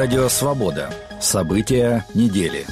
Радио «Свобода». События недели.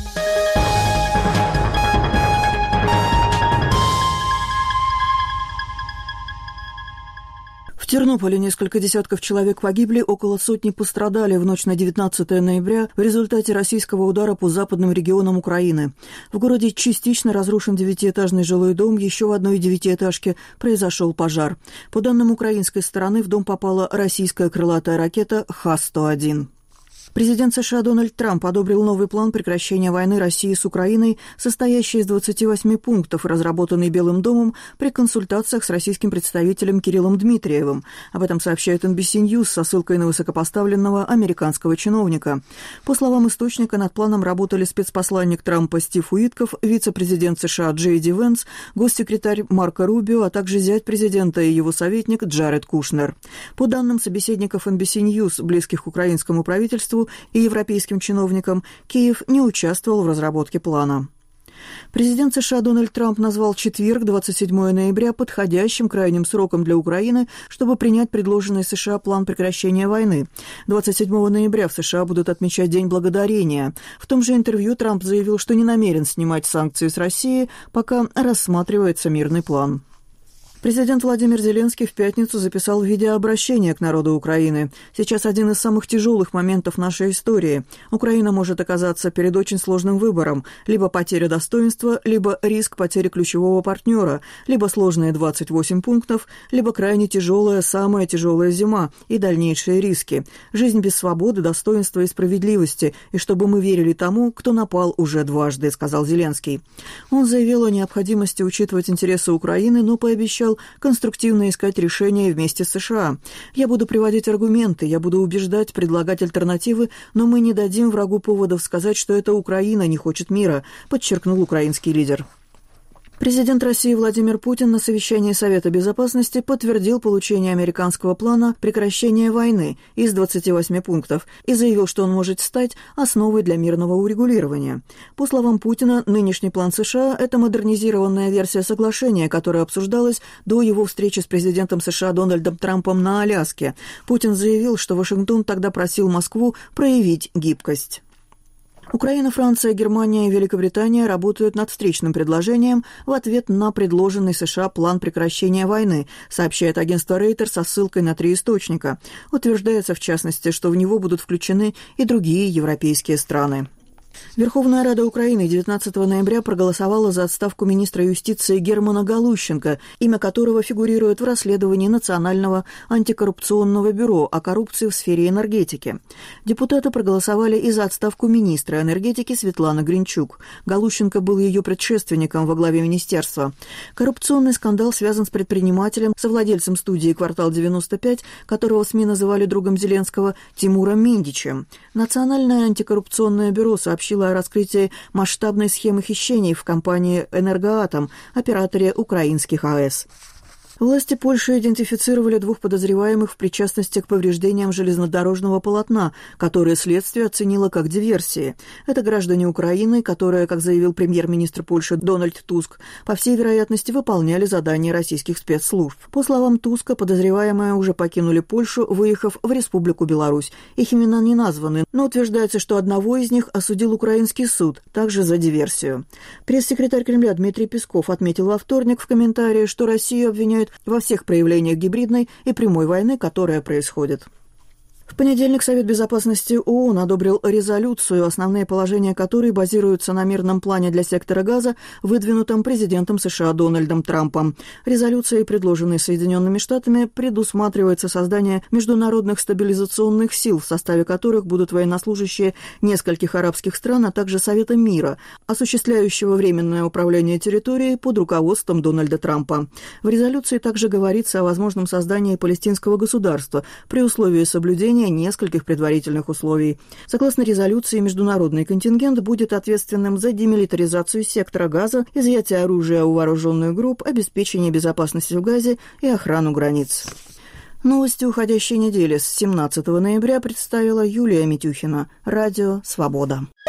В Тернополе несколько десятков человек погибли, около сотни пострадали в ночь на 19 ноября в результате российского удара по западным регионам Украины. В городе частично разрушен 9-этажный жилой дом, еще в одной 9-этажке произошел пожар. По данным украинской стороны, в дом попала российская крылатая ракета Х-101. Президент США Дональд Трамп одобрил новый план прекращения войны России с Украиной, состоящий из 28 пунктов, разработанный Белым домом при консультациях с российским представителем Кириллом Дмитриевым. Об этом сообщает NBC News со ссылкой на высокопоставленного американского чиновника. По словам источника, над планом работали спецпосланник Трампа Стив Уитков, вице-президент США Джей Ди Венс, госсекретарь Марко Рубио, а также зять президента и его советник Джаред Кушнер. По данным собеседников NBC News, близких к украинскому правительству, и европейским чиновникам, Киев не участвовал в разработке плана. Президент США Дональд Трамп назвал четверг, 27 ноября, подходящим крайним сроком для Украины, чтобы принять предложенный США план прекращения войны. 27 ноября в США будут отмечать День Благодарения. В том же интервью Трамп заявил, что не намерен снимать санкции с России, пока рассматривается мирный план. Президент Владимир Зеленский в пятницу записал видеообращение к народу Украины. Сейчас один из самых тяжелых моментов нашей истории. Украина может оказаться перед очень сложным выбором. Либо потеря достоинства, либо риск потери ключевого партнера, либо сложные 28 пунктов, либо крайне тяжелая, самая тяжелая зима и дальнейшие риски. Жизнь без свободы, достоинства и справедливости. И чтобы мы верили тому, кто напал уже дважды, сказал Зеленский. Он заявил о необходимости учитывать интересы Украины, но пообещал конструктивно искать решения вместе с США. «Я буду приводить аргументы, я буду убеждать, предлагать альтернативы, но мы не дадим врагу поводов сказать, что это Украина не хочет мира», подчеркнул украинский лидер. Президент России Владимир Путин на совещании Совета Безопасности подтвердил получение американского плана прекращения войны из 28 пунктов и заявил, что он может стать основой для мирного урегулирования. По словам Путина, нынешний план США – это модернизированная версия соглашения, которая обсуждалась до его встречи с президентом США Дональдом Трампом на Аляске. Путин заявил, что Вашингтон тогда просил Москву проявить гибкость. Украина, Франция, Германия и Великобритания работают над встречным предложением в ответ на предложенный США план прекращения войны, сообщает агентство Рейтер со ссылкой на 3 источника. Утверждается, в частности, что в него будут включены и другие европейские страны. Верховная Рада Украины 19 ноября проголосовала за отставку министра юстиции Германа Галущенко, имя которого фигурирует в расследовании Национального антикоррупционного бюро о коррупции в сфере энергетики. Депутаты проголосовали и за отставку министра энергетики Светланы Гринчук. Галущенко был ее предшественником во главе министерства. Коррупционный скандал связан с предпринимателем, совладельцем студии «Квартал-95», которого СМИ называли другом Зеленского, Тимуром Миндичем. Национальное антикоррупционное бюро сообщило о раскрытии масштабной схемы хищений в компании «Энергоатом», операторе украинских АЭС. Власти Польши идентифицировали 2 подозреваемых в причастности к повреждениям железнодорожного полотна, которые следствие оценило как диверсии. Это граждане Украины, которые, как заявил премьер-министр Польши Дональд Туск, по всей вероятности выполняли задания российских спецслужб. По словам Туска, подозреваемые уже покинули Польшу, выехав в Республику Беларусь. Их имена не названы, но утверждается, что одного из них осудил украинский суд, также за диверсию. Пресс-секретарь Кремля Дмитрий Песков отметил во вторник в комментарии, что Россию обвиняют во всех проявлениях гибридной и прямой войны, которая происходит. В понедельник Совет Безопасности ООН одобрил резолюцию, основные положения которой базируются на мирном плане для сектора Газа, выдвинутом президентом США Дональдом Трампом. Резолюцией, предложенной Соединенными Штатами, предусматривается создание международных стабилизационных сил, в составе которых будут военнослужащие нескольких арабских стран, а также Совета мира, осуществляющего временное управление территорией под руководством Дональда Трампа. В резолюции также говорится о возможном создании палестинского государства при условии соблюдения нескольких предварительных условий. Согласно резолюции, международный контингент будет ответственным за демилитаризацию сектора Газа, изъятие оружия у вооруженных групп, обеспечение безопасности в Газе и охрану границ. Новости уходящей недели с 17 ноября представила Юлия Митюхина. Радио «Свобода».